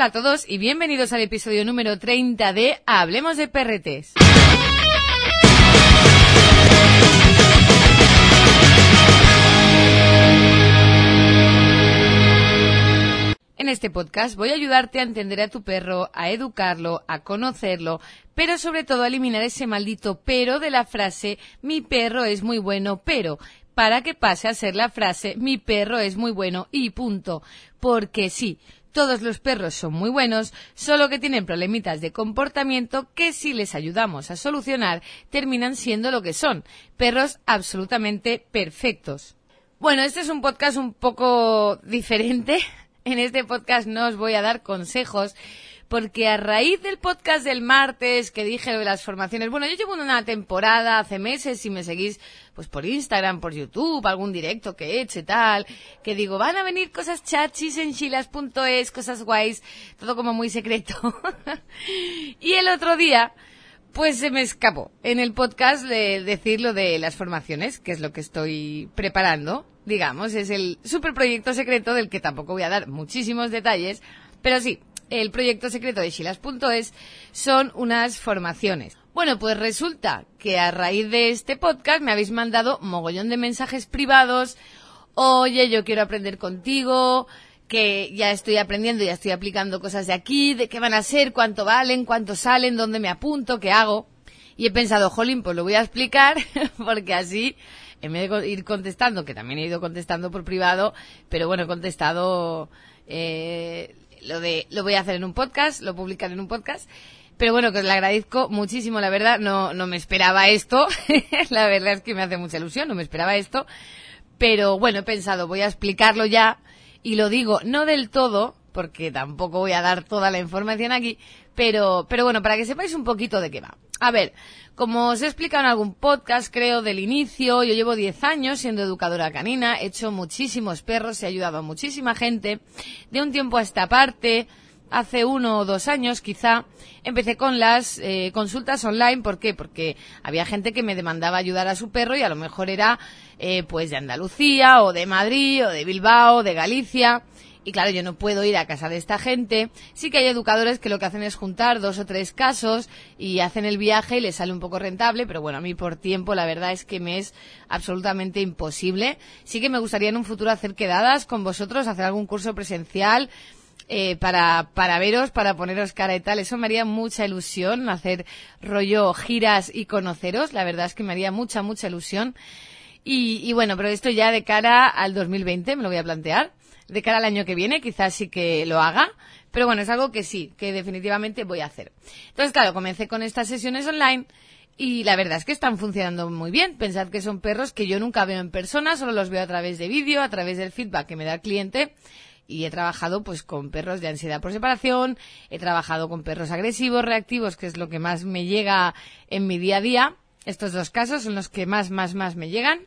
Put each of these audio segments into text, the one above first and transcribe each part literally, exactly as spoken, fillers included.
Hola a todos y bienvenidos al episodio número treinta de Hablemos de Perretes. En este podcast voy a ayudarte a entender a tu perro, a educarlo, a conocerlo, pero sobre todo a eliminar ese maldito pero de la frase mi perro es muy bueno, pero, para que pase a ser la frase mi perro es muy bueno y punto. Porque sí, todos los perros son muy buenos, solo que tienen problemitas de comportamiento que si les ayudamos a solucionar terminan siendo lo que son, perros absolutamente perfectos. Bueno, este es un podcast un poco diferente. En este podcast no os voy a dar consejos, porque a raíz del podcast del martes que dije lo de las formaciones, bueno, yo llevo una temporada, hace meses, si me seguís pues por Instagram, por YouTube, algún directo que he hecho y tal, que digo, van a venir cosas chachis en chilas punto es, cosas guays, todo como muy secreto. Y el otro día, pues se me escapó en el podcast de decir lo de las formaciones, que es lo que estoy preparando, digamos, es el superproyecto secreto del que tampoco voy a dar muchísimos detalles, pero sí, el proyecto secreto de chilas punto es son unas formaciones. Bueno, pues resulta que a raíz de este podcast me habéis mandado mogollón de mensajes privados, oye, yo quiero aprender contigo, que ya estoy aprendiendo, ya estoy aplicando cosas de aquí, de qué van a ser, cuánto valen, cuánto salen, dónde me apunto, qué hago. Y he pensado, jolín, pues lo voy a explicar, porque así, en vez de ir contestando, que también he ido contestando por privado, pero bueno, he contestado, eh, lo de, lo voy a hacer en un podcast, lo publicaré en un podcast. Pero bueno, que os le agradezco muchísimo, la verdad, no, no me esperaba esto, la verdad es que me hace mucha ilusión, no me esperaba esto. Pero bueno, he pensado, voy a explicarlo ya. Y lo digo, no del todo, porque tampoco voy a dar toda la información aquí, pero, pero bueno, para que sepáis un poquito de qué va. A ver, como os he explicado en algún podcast, creo, del inicio, yo llevo diez años siendo educadora canina, he hecho muchísimos perros, he ayudado a muchísima gente. De un tiempo a esta parte, hace uno o dos años quizá, empecé con las eh, consultas online. ¿Por qué? Porque había gente que me demandaba ayudar a su perro y a lo mejor era eh, pues de Andalucía o de Madrid o de Bilbao o de Galicia. Y claro, yo no puedo ir a casa de esta gente. Sí que hay educadores que lo que hacen es juntar dos o tres casos y hacen el viaje y les sale un poco rentable, pero bueno, a mí por tiempo la verdad es que me es absolutamente imposible. Sí que me gustaría en un futuro hacer quedadas con vosotros, hacer algún curso presencial, Eh, para, para veros, para poneros cara y tal. Eso me haría mucha ilusión, hacer rollo giras y conoceros. La verdad es que me haría mucha, mucha ilusión. Y, y bueno, pero esto ya de cara al dos mil veinte me lo voy a plantear. De cara al año que viene quizás sí que lo haga. Pero bueno, es algo que sí, que definitivamente voy a hacer. Entonces, claro, comencé con estas sesiones online y la verdad es que están funcionando muy bien. Pensad que son perros que yo nunca veo en persona, solo los veo a través de vídeo, a través del feedback que me da el cliente. Y he trabajado pues con perros de ansiedad por separación, he trabajado con perros agresivos, reactivos, que es lo que más me llega en mi día a día. Estos dos casos son los que más, más, más me llegan.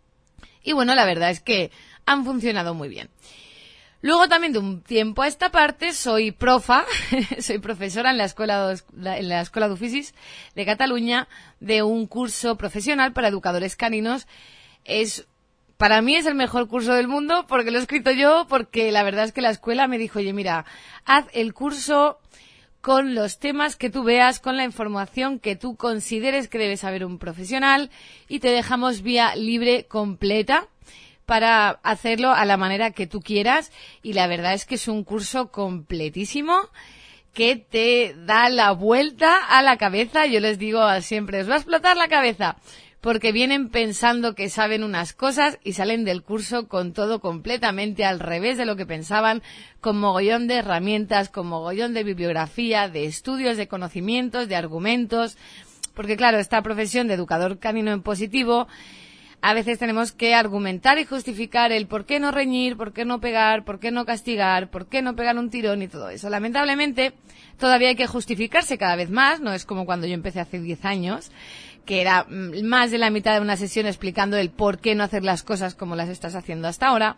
Y bueno, la verdad es que han funcionado muy bien. Luego también de un tiempo a esta parte soy profa, soy profesora en la escuela, en la escuela d'Oficis de Cataluña de un curso profesional para educadores caninos. Es Para mí es el mejor curso del mundo porque lo he escrito yo, porque la verdad es que la escuela me dijo, oye, mira, haz el curso con los temas que tú veas, con la información que tú consideres que debe saber un profesional y te dejamos vía libre completa para hacerlo a la manera que tú quieras. Y la verdad es que es un curso completísimo que te da la vuelta a la cabeza. Yo les digo siempre, os va a explotar la cabeza, porque vienen pensando que saben unas cosas y salen del curso con todo completamente al revés de lo que pensaban, con mogollón de herramientas, con mogollón de bibliografía, de estudios, de conocimientos, de argumentos, porque claro, esta profesión de educador canino en positivo, a veces tenemos que argumentar y justificar el por qué no reñir, por qué no pegar, por qué no castigar, por qué no pegar un tirón y todo eso. Lamentablemente, todavía hay que justificarse cada vez más, no es como cuando yo empecé hace diez años, que era más de la mitad de una sesión explicando el por qué no hacer las cosas como las estás haciendo hasta ahora.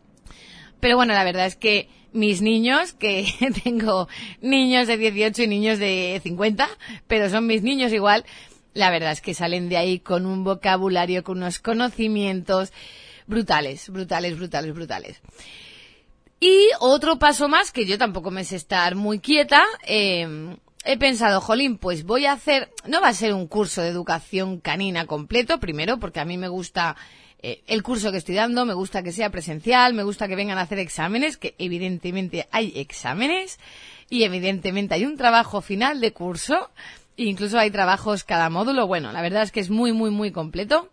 Pero bueno, la verdad es que mis niños, que tengo niños de dieciocho y niños de cincuenta, pero son mis niños igual, la verdad es que salen de ahí con un vocabulario, con unos conocimientos brutales, brutales, brutales, brutales. Y otro paso más, que yo tampoco me sé estar muy quieta, eh, he pensado, jolín, pues voy a hacer, no va a ser un curso de educación canina completo, primero, porque a mí me gusta eh, el curso que estoy dando, me gusta que sea presencial, me gusta que vengan a hacer exámenes, que evidentemente hay exámenes, y evidentemente hay un trabajo final de curso, e incluso hay trabajos cada módulo. Bueno, la verdad es que es muy, muy, muy completo.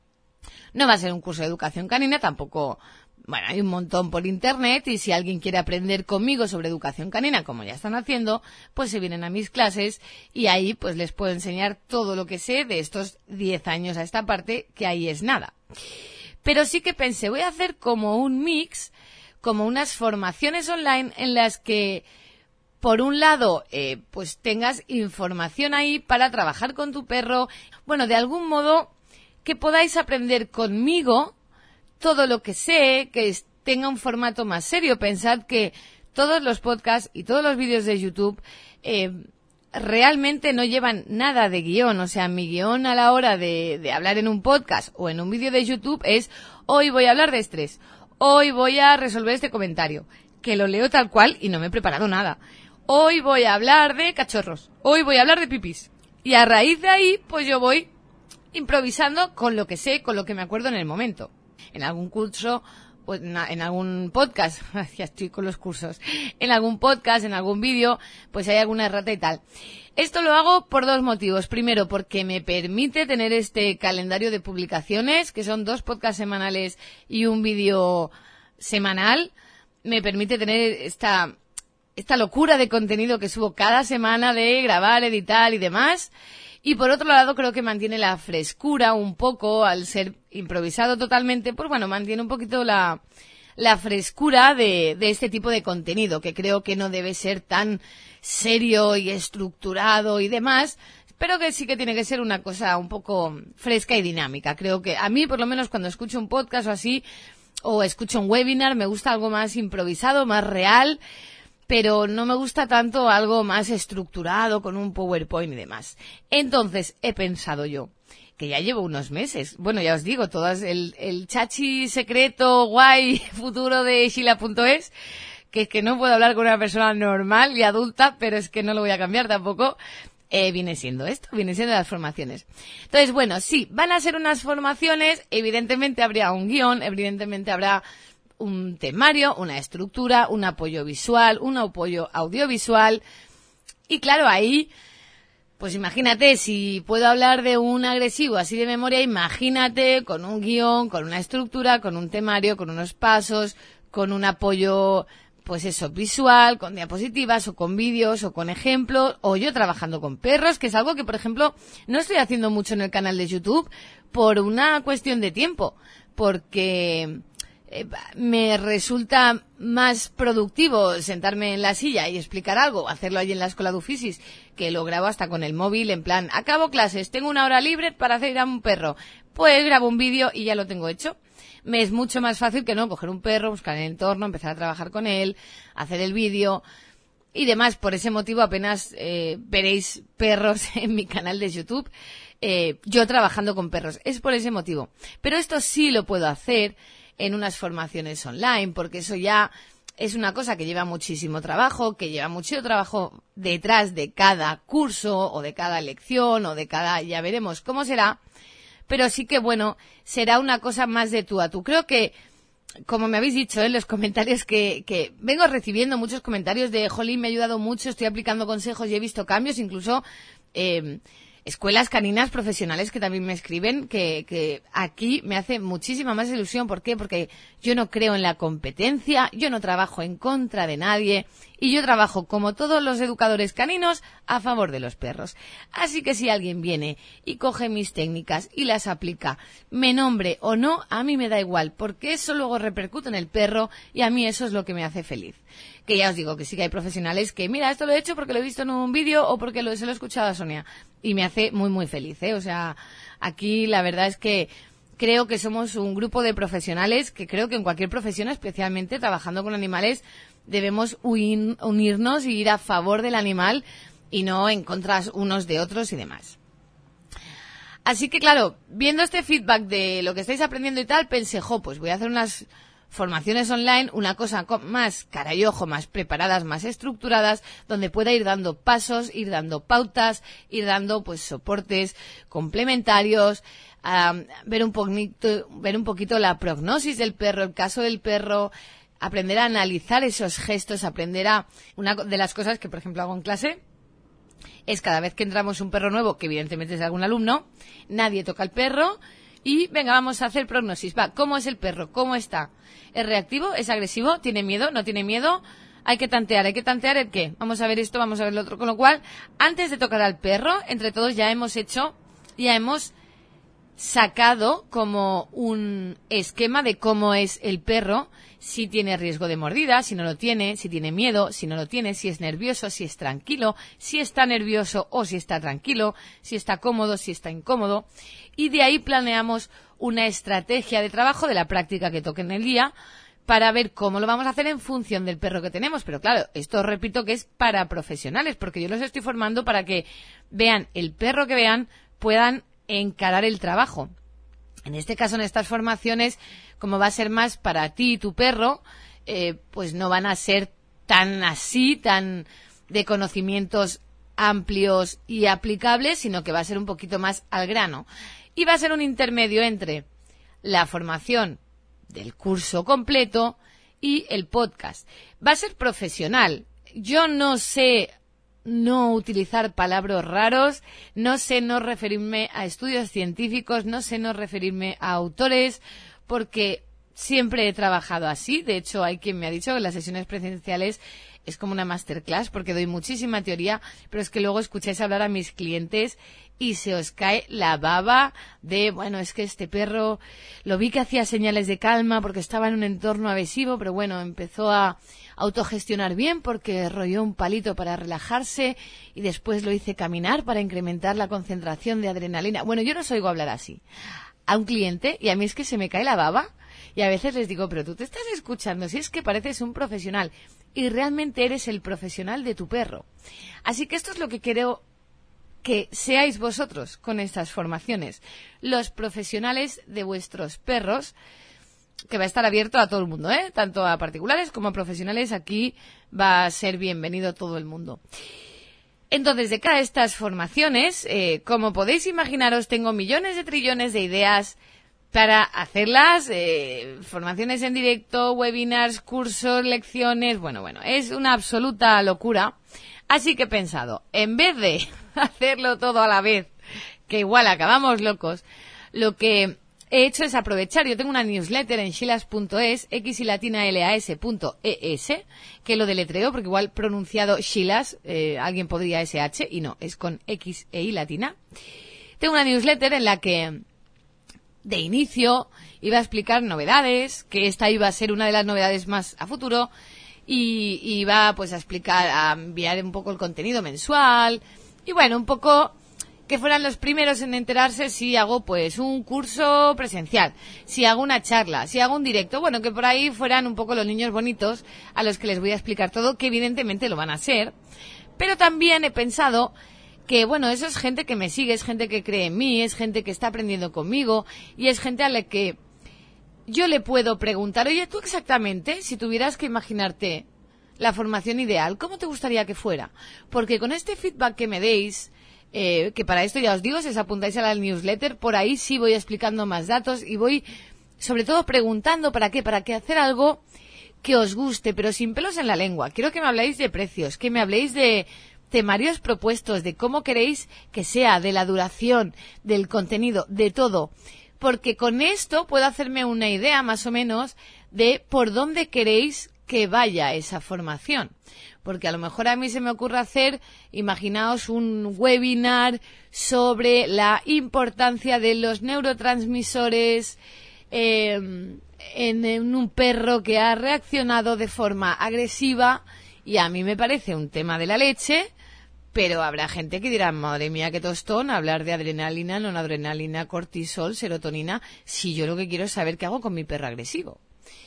No va a ser un curso de educación canina, tampoco. Bueno, hay un montón por internet y si alguien quiere aprender conmigo sobre educación canina, como ya están haciendo, pues se vienen a mis clases y ahí pues les puedo enseñar todo lo que sé de estos diez años a esta parte, que ahí es nada. Pero sí que pensé, voy a hacer como un mix, como unas formaciones online en las que, por un lado, eh, pues tengas información ahí para trabajar con tu perro, bueno, de algún modo que podáis aprender conmigo todo lo que sé, que tenga un formato más serio. Pensad que todos los podcasts y todos los vídeos de YouTube eh, realmente no llevan nada de guión. O sea, mi guión a la hora de, de hablar en un podcast o en un vídeo de YouTube es: hoy voy a hablar de estrés, hoy voy a resolver este comentario, que lo leo tal cual y no me he preparado nada. Hoy voy a hablar de cachorros, hoy voy a hablar de pipis. Y a raíz de ahí, pues yo voy improvisando con lo que sé, con lo que me acuerdo en el momento. En algún curso, pues en algún podcast, ya estoy con los cursos, en algún podcast, en algún vídeo, pues hay alguna errata y tal. Esto lo hago por dos motivos. Primero, porque me permite tener este calendario de publicaciones, que son dos podcasts semanales y un vídeo semanal. Me permite tener esta, esta locura de contenido que subo cada semana de grabar, editar y demás. Y por otro lado, creo que mantiene la frescura un poco, al ser improvisado totalmente, pues bueno, mantiene un poquito la, la frescura de, de este tipo de contenido, que creo que no debe ser tan serio y estructurado y demás, pero que sí que tiene que ser una cosa un poco fresca y dinámica. Creo que a mí, por lo menos, cuando escucho un podcast o así, o escucho un webinar, me gusta algo más improvisado, más real, pero no me gusta tanto algo más estructurado con un PowerPoint y demás. Entonces he pensado yo, que ya llevo unos meses, bueno, ya os digo, todas el, el chachi secreto guay futuro de Sheila punto es, que es que no puedo hablar con una persona normal y adulta, pero es que no lo voy a cambiar tampoco, eh, viene siendo esto, viene siendo las formaciones. Entonces, bueno, sí, van a ser unas formaciones, evidentemente habría un guión, evidentemente habrá un temario, una estructura, un apoyo visual, un apoyo audiovisual. Y claro, ahí, pues imagínate, si puedo hablar de un agresivo así de memoria, imagínate con un guión, con una estructura, con un temario, con unos pasos, con un apoyo, pues eso, visual, con diapositivas o con vídeos o con ejemplos, o yo trabajando con perros, que es algo que, por ejemplo, no estoy haciendo mucho en el canal de YouTube por una cuestión de tiempo, porque Eh, me resulta más productivo sentarme en la silla y explicar algo, hacerlo allí en la escuela de Ufisis, que lo grabo hasta con el móvil, en plan, acabo clases, tengo una hora libre para hacer a un perro, pues grabo un vídeo y ya lo tengo hecho. Me es mucho más fácil que no coger un perro, buscar el entorno, empezar a trabajar con él, hacer el vídeo y demás. Por ese motivo apenas eh, veréis perros en mi canal de YouTube, eh, yo trabajando con perros, es por ese motivo. Pero esto sí lo puedo hacer en unas formaciones online, porque eso ya es una cosa que lleva muchísimo trabajo, que lleva mucho trabajo detrás de cada curso o de cada lección o de cada, ya veremos cómo será, pero sí que bueno, será una cosa más de tú a tú. Creo que, como me habéis dicho en los comentarios que, que vengo recibiendo muchos comentarios de jolín, me ha ayudado mucho, estoy aplicando consejos y he visto cambios, incluso eh, escuelas caninas profesionales que también me escriben, que, que aquí me hace muchísima más ilusión. ¿Por qué? Porque yo no creo en la competencia, yo no trabajo en contra de nadie y yo trabajo, como todos los educadores caninos, a favor de los perros. Así que si alguien viene y coge mis técnicas y las aplica, me nombre o no, a mí me da igual, porque eso luego repercute en el perro y a mí eso es lo que me hace feliz. Que ya os digo que sí que hay profesionales que, mira, esto lo he hecho porque lo he visto en un vídeo o porque lo, se lo he escuchado a Sonia. Y me hace muy, muy feliz, ¿eh? O sea, aquí la verdad es que creo que somos un grupo de profesionales que creo que en cualquier profesión, especialmente trabajando con animales, debemos huir, unirnos y ir a favor del animal y no en contra unos de otros y demás. Así que, claro, viendo este feedback de lo que estáis aprendiendo y tal, pensé, jo, pues voy a hacer unas formaciones online, una cosa más cara y ojo, más preparadas, más estructuradas, donde pueda ir dando pasos, ir dando pautas, ir dando pues soportes complementarios, um, ver un poquito, ver un poquito la prognosis del perro, el caso del perro, aprender a analizar esos gestos, aprender a... Una de las cosas que, por ejemplo, hago en clase es cada vez que entramos un perro nuevo, que evidentemente es de algún alumno, nadie toca al perro y venga, vamos a hacer prognosis. Va, ¿cómo es el perro? ¿Cómo está? ¿Es reactivo? ¿Es agresivo? ¿Tiene miedo? ¿No tiene miedo? Hay que tantear, hay que tantear el qué. Vamos a ver esto, vamos a ver lo otro. Con lo cual, antes de tocar al perro, entre todos ya hemos hecho, ya hemos sacado como un esquema de cómo es el perro, si tiene riesgo de mordida, si no lo tiene, si tiene miedo, si no lo tiene, si es nervioso, si es tranquilo, si está nervioso o si está tranquilo, si está cómodo, si está incómodo. Y de ahí planeamos una estrategia de trabajo de la práctica que toque en el día para ver cómo lo vamos a hacer en función del perro que tenemos. Pero claro, esto repito que es para profesionales, porque yo los estoy formando para que vean el perro que vean, puedan encarar el trabajo. En este caso, en estas formaciones, como va a ser más para ti y tu perro, eh, pues no van a ser tan así, tan de conocimientos amplios y aplicables, sino que va a ser un poquito más al grano. Y va a ser un intermedio entre la formación del curso completo y el podcast. Va a ser profesional. Yo no sé no utilizar palabras raros, no sé no referirme a estudios científicos, no sé no referirme a autores, porque siempre he trabajado así. De hecho, hay quien me ha dicho que las sesiones presenciales es como una masterclass, porque doy muchísima teoría, pero es que luego escucháis hablar a mis clientes y se os cae la baba de, bueno, es que este perro lo vi que hacía señales de calma porque estaba en un entorno agresivo, pero bueno, empezó a autogestionar bien porque rolló un palito para relajarse y después lo hice caminar para incrementar la concentración de adrenalina. Bueno, yo no os oigo hablar así a un cliente y a mí es que se me cae la baba y a veces les digo, pero tú te estás escuchando, si es que pareces un profesional y realmente eres el profesional de tu perro. Así que esto es lo que quiero que seáis vosotros con estas formaciones, los profesionales de vuestros perros, que va a estar abierto a todo el mundo, ¿eh? Tanto a particulares como a profesionales. Aquí va a ser bienvenido todo el mundo. Entonces, de cara a estas formaciones, eh, como podéis imaginaros, tengo millones de trillones de ideas para hacerlas, eh, formaciones en directo, webinars, cursos, lecciones, bueno, bueno, es una absoluta locura. Así que he pensado, en vez de hacerlo todo a la vez, que igual acabamos locos, lo que he hecho es aprovechar, yo tengo una newsletter en shilas punto es, x y latina l a s punto e s, que lo deletreo porque igual pronunciado Shilas, eh, alguien podría ese hache, y no, es con X e I latina. Tengo una newsletter en la que de inicio iba a explicar novedades, que esta iba a ser una de las novedades más a futuro, y iba pues a explicar, a enviar un poco el contenido mensual, y bueno, un poco que fueran los primeros en enterarse si hago pues un curso presencial, si hago una charla, si hago un directo, bueno, que por ahí fueran un poco los niños bonitos a los que les voy a explicar todo, que evidentemente lo van a ser, pero también he pensado que, bueno, eso es gente que me sigue, es gente que cree en mí, es gente que está aprendiendo conmigo y es gente a la que yo le puedo preguntar, oye, tú exactamente, si tuvieras que imaginarte la formación ideal, ¿cómo te gustaría que fuera? Porque con este feedback que me deis, Eh, que para esto ya os digo, si os apuntáis a la newsletter, por ahí sí voy explicando más datos y voy sobre todo preguntando para qué, para que hacer algo que os guste, pero sin pelos en la lengua. Quiero que me habléis de precios, que me habléis de temarios propuestos, de cómo queréis que sea, de la duración, del contenido, de todo, porque con esto puedo hacerme una idea más o menos de por dónde queréis que vaya esa formación. Porque a lo mejor a mí se me ocurre hacer, imaginaos un webinar sobre la importancia de los neurotransmisores eh, en, en un perro que ha reaccionado de forma agresiva, y a mí me parece un tema de la leche, pero habrá gente que dirá, madre mía, qué tostón, hablar de adrenalina, noradrenalina, cortisol, serotonina, si yo lo que quiero es saber qué hago con mi perro agresivo.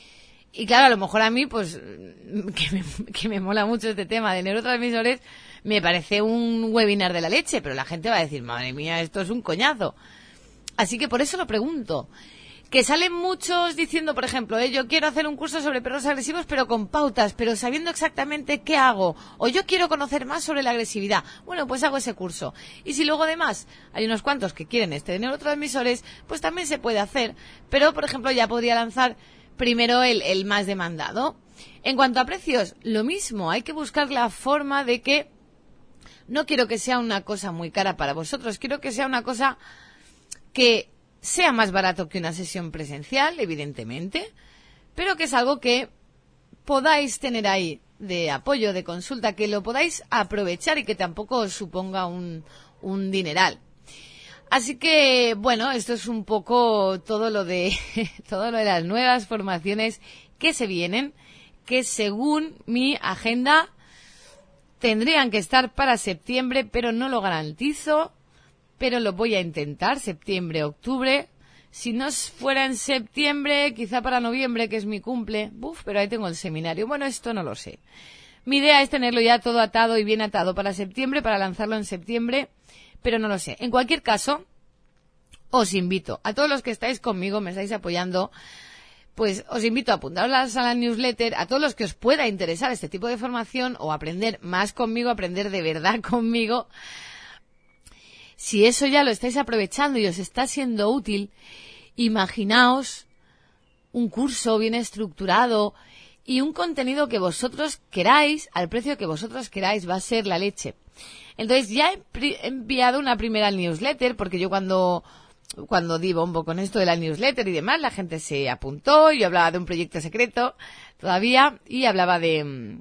Y claro, a lo mejor a mí, pues, que me, que me mola mucho este tema de neurotransmisores, me parece un webinar de la leche, pero la gente va a decir, madre mía, esto es un coñazo. Así que por eso lo pregunto. que salen muchos diciendo, por ejemplo, eh, yo quiero hacer un curso sobre perros agresivos, pero con pautas, pero sabiendo exactamente qué hago. O yo quiero conocer más sobre la agresividad. Bueno, pues hago ese curso. Y si luego además hay unos cuantos que quieren este de neurotransmisores, pues también se puede hacer. Pero, por ejemplo, ya podría lanzar primero el, el más demandado. En cuanto a precios, lo mismo. Hay que buscar la forma de que no quiero que sea una cosa muy cara para vosotros. Quiero que sea una cosa que sea más barato que una sesión presencial, evidentemente, pero que es algo que podáis tener ahí de apoyo, de consulta, que lo podáis aprovechar y que tampoco os suponga un, un dineral. Así que, bueno, esto es un poco todo lo de todo lo de las nuevas formaciones que se vienen, que según mi agenda tendrían que estar para septiembre, pero no lo garantizo. Pero lo voy a intentar, septiembre, octubre. Si no fuera en septiembre, quizá para noviembre, que es mi cumple. Buf, pero ahí tengo el seminario. Bueno, esto no lo sé. Mi idea es tenerlo ya todo atado y bien atado para septiembre, para lanzarlo en septiembre, pero no lo sé. En cualquier caso, os invito, a todos los que estáis conmigo, me estáis apoyando, pues os invito a apuntaros a la newsletter, a todos los que os pueda interesar este tipo de formación o aprender más conmigo, aprender de verdad conmigo. Si eso ya lo estáis aprovechando y os está siendo útil, imaginaos un curso bien estructurado y un contenido que vosotros queráis, al precio que vosotros queráis, va a ser la leche. Entonces ya he enviado una primera newsletter, porque yo cuando, cuando di bombo con esto de la newsletter y demás, la gente se apuntó, yo hablaba de un proyecto secreto todavía y hablaba de...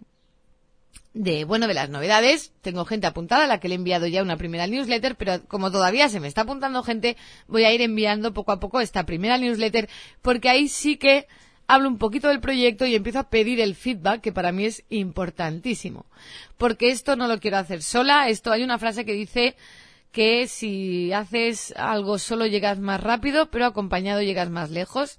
de, bueno, de las novedades. Tengo gente apuntada a la que le he enviado ya una primera newsletter, pero como todavía se me está apuntando gente, voy a ir enviando poco a poco esta primera newsletter, porque ahí sí que hablo un poquito del proyecto y empiezo a pedir el feedback, que para mí es importantísimo. Porque esto no lo quiero hacer sola. Esto, hay una frase que dice que si haces algo solo llegas más rápido, pero acompañado llegas más lejos.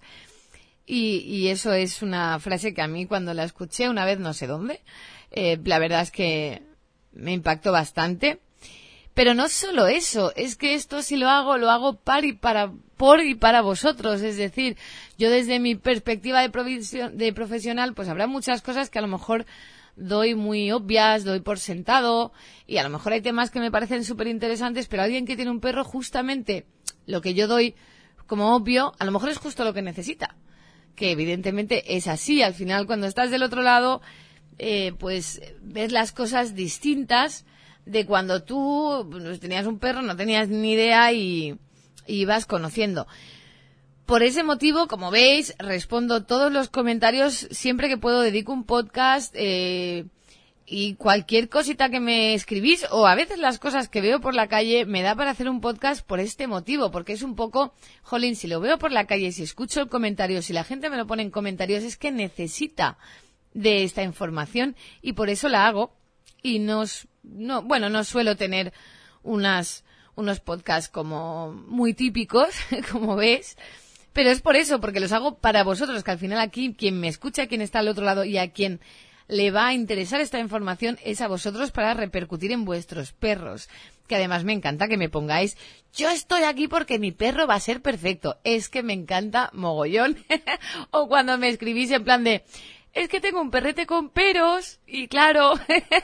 Y, y eso es una frase que a mí, cuando la escuché una vez, no sé dónde, Eh, la verdad es que me impactó bastante. Pero no solo eso, es que esto si lo hago, lo hago par y para, por y para vosotros. Es decir, yo desde mi perspectiva de, provisión, de profesional, pues habrá muchas cosas que a lo mejor doy muy obvias, doy por sentado, y a lo mejor hay temas que me parecen súper interesantes, pero alguien que tiene un perro, justamente lo que yo doy como obvio, a lo mejor es justo lo que necesita. Que evidentemente es así. Al final, cuando estás del otro lado, Eh, pues ves las cosas distintas de cuando tú pues, tenías un perro, no tenías ni idea y, y vas conociendo. Por ese motivo, como veis, respondo todos los comentarios siempre que puedo, dedico un podcast eh, y cualquier cosita que me escribís, o a veces las cosas que veo por la calle, me da para hacer un podcast por este motivo, porque es un poco, jolín, si lo veo por la calle, si escucho el comentario, si la gente me lo pone en comentarios, es que necesita de esta información y por eso la hago. Y no, no bueno, no suelo tener unas, unos podcasts como muy típicos, como ves, pero es por eso, porque los hago para vosotros, que al final aquí quien me escucha, quien está al otro lado y a quien le va a interesar esta información es a vosotros, para repercutir en vuestros perros. Que además me encanta que me pongáis, yo estoy aquí porque mi perro va a ser perfecto. Es que me encanta mogollón. O cuando me escribís en plan de, es que tengo un perrete con peros y claro,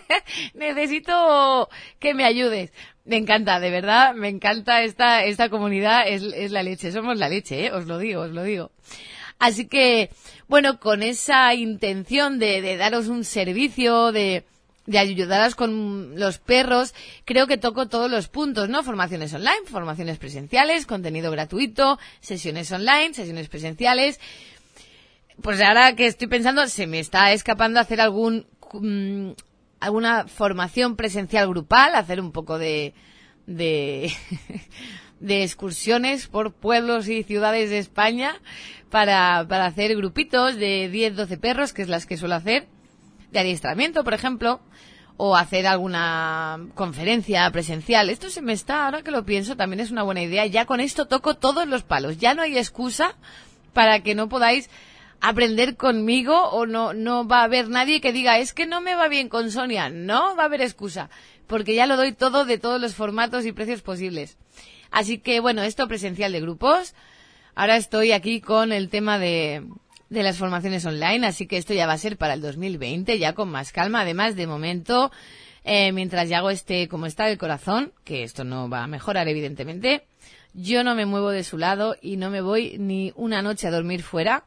necesito que me ayudes. Me encanta, de verdad, me encanta esta esta comunidad, es, es la leche, somos la leche, ¿eh? Os lo digo, os lo digo. Así que, bueno, con esa intención de, de daros un servicio, de, de ayudaros con los perros, creo que toco todos los puntos, ¿no? Formaciones online, formaciones presenciales, contenido gratuito, sesiones online, sesiones presenciales. Pues ahora que estoy pensando, se me está escapando hacer algún um, alguna formación presencial grupal, hacer un poco de de, de excursiones por pueblos y ciudades de España para, para hacer grupitos de diez, doce perros, que es las que suelo hacer, de adiestramiento, por ejemplo, o hacer alguna conferencia presencial. Esto se me está, ahora que lo pienso, también es una buena idea. Ya con esto toco todos los palos. Ya no hay excusa para que no podáis aprender conmigo, o no, no va a haber nadie que diga, es que no me va bien con Sonia. No va a haber excusa, porque ya lo doy todo, de todos los formatos y precios posibles. Así que, bueno, esto presencial de grupos, ahora estoy aquí con el tema de, de las formaciones online, así que esto ya va a ser para el dos mil veinte, ya con más calma. Además, de momento, eh, mientras ya hago este como está el corazón, que esto no va a mejorar evidentemente, yo no me muevo de su lado y no me voy ni una noche a dormir fuera,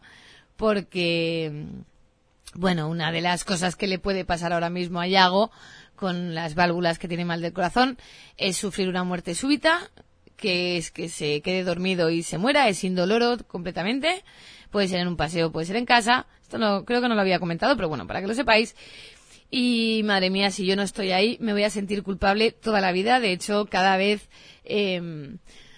porque, bueno, una de las cosas que le puede pasar ahora mismo a Yago con las válvulas que tiene mal del corazón es sufrir una muerte súbita, que es que se quede dormido y se muera, es indoloro completamente, puede ser en un paseo, puede ser en casa, esto no, creo que no lo había comentado, pero bueno, para que lo sepáis. Y madre mía, si yo no estoy ahí, me voy a sentir culpable toda la vida. De hecho, cada vez, eh,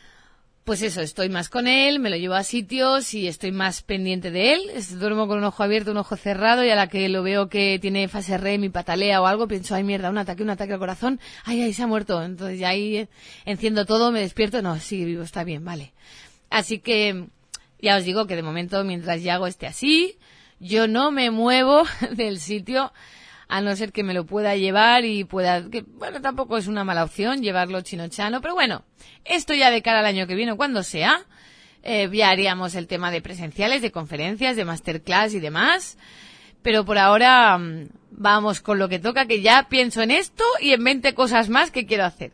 pues eso, estoy más con él, me lo llevo a sitios y estoy más pendiente de él. Duermo con un ojo abierto, un ojo cerrado, y a la que lo veo que tiene fase R E M y patalea o algo, pienso, ay mierda, un ataque, un ataque al corazón, ay, ay, se ha muerto. Entonces ya ahí enciendo todo, me despierto, no, sigue vivo, está bien, vale. Así que ya os digo que de momento, mientras Yago esté así, yo no me muevo del sitio, a no ser que me lo pueda llevar y pueda, que bueno, tampoco es una mala opción llevarlo chino-chano, pero bueno, esto ya de cara al año que viene, cuando sea, eh, ya haríamos el tema de presenciales, de conferencias, de masterclass y demás, pero por ahora mmm, vamos con lo que toca, que ya pienso en esto y en veinte cosas más que quiero hacer.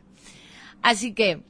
Así que,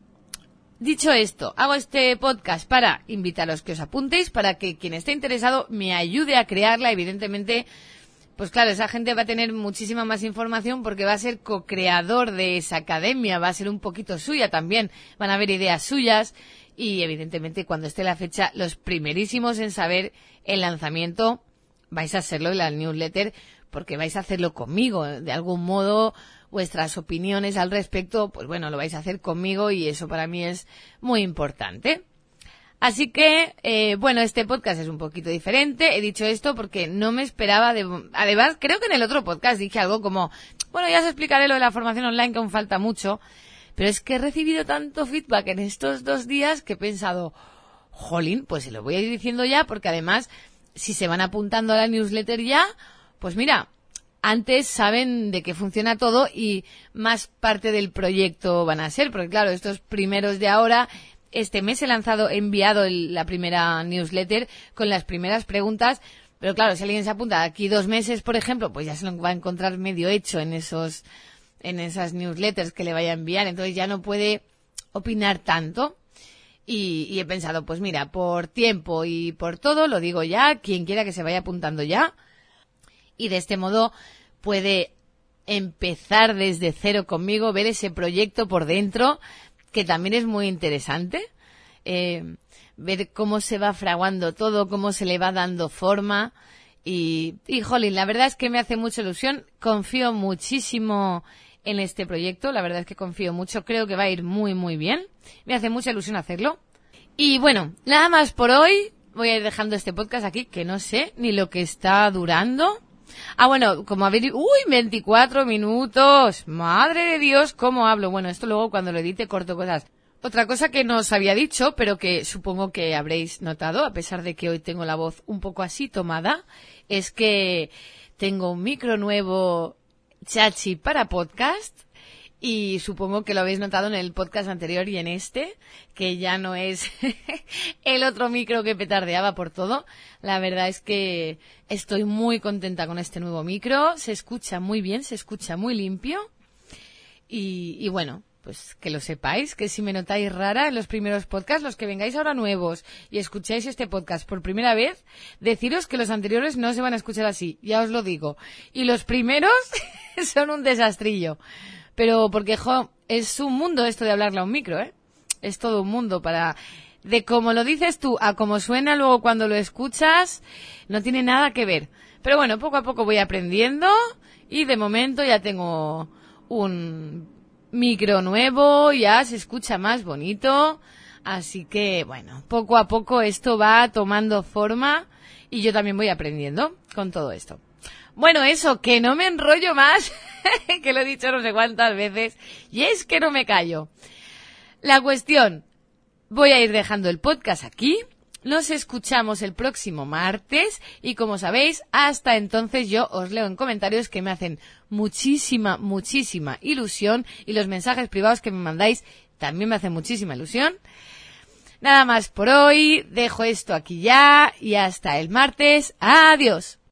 dicho esto, hago este podcast para invitaros que os apuntéis, para que quien esté interesado me ayude a crearla, evidentemente. Pues claro, esa gente va a tener muchísima más información porque va a ser co-creador de esa academia, va a ser un poquito suya también, van a haber ideas suyas y evidentemente cuando esté la fecha, los primerísimos en saber el lanzamiento vais a hacerlo en la newsletter porque vais a hacerlo conmigo, de algún modo vuestras opiniones al respecto, pues bueno, lo vais a hacer conmigo y eso para mí es muy importante. Así que, eh, bueno, este podcast es un poquito diferente. He dicho esto porque no me esperaba de... Además, creo que en el otro podcast dije algo como, bueno, ya os explicaré lo de la formación online que aún falta mucho. Pero es que he recibido tanto feedback en estos dos días que he pensado, jolín, pues se lo voy a ir diciendo ya porque además, si se van apuntando a la newsletter ya, pues mira, antes saben de qué funciona todo y más parte del proyecto van a ser. Porque claro, estos primeros de ahora... Este mes he lanzado, he enviado el, la primera newsletter con las primeras preguntas, pero claro, si alguien se apunta aquí dos meses, por ejemplo, pues ya se lo va a encontrar medio hecho en esos, en esas newsletters que le vaya a enviar, entonces ya no puede opinar tanto. Y, y he pensado, pues mira, por tiempo y por todo, lo digo ya, quien quiera que se vaya apuntando ya, y de este modo puede empezar desde cero conmigo, ver ese proyecto por dentro, que también es muy interesante, eh, ver cómo se va fraguando todo, cómo se le va dando forma y, y jolín, la verdad es que me hace mucha ilusión, confío muchísimo en este proyecto, la verdad es que confío mucho, creo que va a ir muy muy bien, me hace mucha ilusión hacerlo. Y bueno, nada más por hoy, voy a ir dejando este podcast aquí, que no sé ni lo que está durando. Ah, bueno, como habéis... ¡Uy! veinticuatro minutos. ¡Madre de Dios! ¿Cómo hablo? Bueno, esto luego cuando lo edite corto cosas. Otra cosa que no os había dicho, pero que supongo que habréis notado, a pesar de que hoy tengo la voz un poco así tomada, es que tengo un micro nuevo chachi para podcast. Y supongo que lo habéis notado en el podcast anterior y en este, que ya no es el otro micro que petardeaba por todo. La verdad es que estoy muy contenta con este nuevo micro. Se escucha muy bien, se escucha muy limpio. Y, y bueno, pues que lo sepáis, que si me notáis rara en los primeros podcasts, los que vengáis ahora nuevos y escucháis este podcast por primera vez, deciros que los anteriores no se van a escuchar así, ya os lo digo. Y los primeros son un desastrillo. Pero porque, jo, es un mundo esto de hablarle a un micro, ¿eh? Es todo un mundo para... De como lo dices tú a como suena luego cuando lo escuchas, no tiene nada que ver. Pero bueno, poco a poco voy aprendiendo y de momento ya tengo un micro nuevo, ya se escucha más bonito. Así que, bueno, poco a poco esto va tomando forma y yo también voy aprendiendo con todo esto. Bueno, eso, que no me enrollo más, que lo he dicho no sé cuántas veces, y es que no me callo. La cuestión, voy a ir dejando el podcast aquí, nos escuchamos el próximo martes, y como sabéis, hasta entonces yo os leo en comentarios que me hacen muchísima, muchísima ilusión, y los mensajes privados que me mandáis también me hacen muchísima ilusión. Nada más por hoy, dejo esto aquí ya y hasta el martes. Adiós.